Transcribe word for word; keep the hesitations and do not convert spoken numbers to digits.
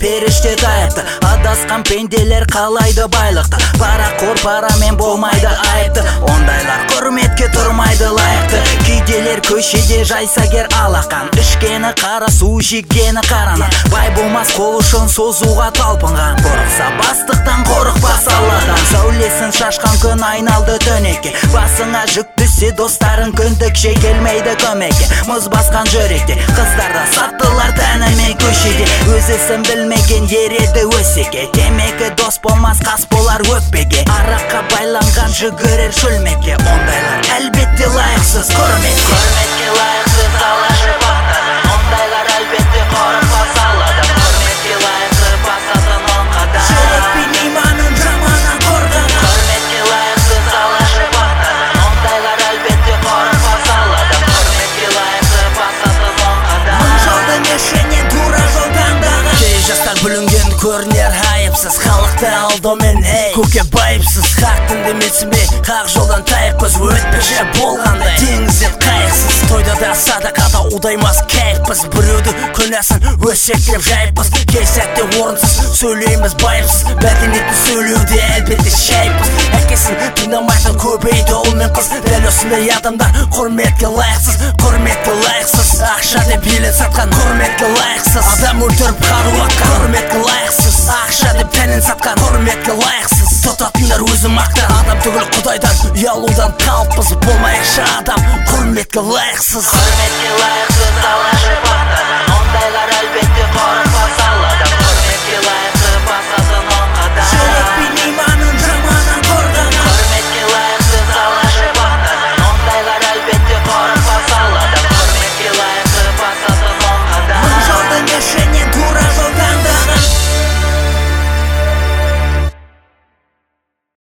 періште тайыпты. Адасқан пенделер қалайды байлықты. Парақор парамен болмайды айыпты. Ондайлар құрметке тұрмайды лайықты. Кейделер көшеде жайсагер алақан. Ішкені қара су, жегені қараны. Бай болмас қол ұшын созуға талпынған. Қорықса бастықтан, қорықпас Алладан. Сәулесін шашқан күн айналды төнекке. Басыңа жүк түссе достарын күндікше келмейді көмекке. Мұз басқан жүректе қыздарда саттылар тәнімен көшеде. Өзісін білмеген ереді өсеке. Темекі дос болмас қас болар өкпеге. Араққа байланған жүгірер шөлмекке. Ондайлар әлбетте лайықсыз құрметке. Құрметке лайықсыз алашы бақтары. Ондайлар әлбетте қорықпас Алладан. Құрметке лайықсыз басатын он қадам. Жүрекпен иманын жаманнан қорғаған. Құрметке лайықсыз алашы бақтары. Ондайлар әлбетте қорықпас Алладан. Құрметке лайықсыз басатын он қадам. Мың жолдың ішінен тура жол таңдаған. Кей жастар бүлінген көрінер айыпсыз. Халықты алдаумен ей көке байыпсыз. Хақтың демесіме қақ жолдан тайықпыз. Өтпеше болғандай теңізден қайықсыз. Тойда да садақада удаймас кәйіппіз. Біреуді күнәсін өсектеп жайыппыз. Кей сәтте орынсыз сөйлейміз байыпсыз. Мәдениетті сөйлеуде әлбетте шайыппыз. Әкесін тыңдамайтын көбейді ұл мен қыз. Дәл осындай адамдар құрметке лайықсыз. Құрметке лайықсыз. Ақша деп елін сатқан құрметке лайықсыз. Адам өлтіріп қару атқан құрметке лайықсыз. Ақша деп тәнін сатқан құрметке лайықсыз. Тұтатындар өзі мақтан. Адам түгіл құдайдан ұялудан қалыппыз. Болмайықшы адам құрметке лайықсыз. Құрметке лайықсыз алашы бақтары. Ондайлар әлбетте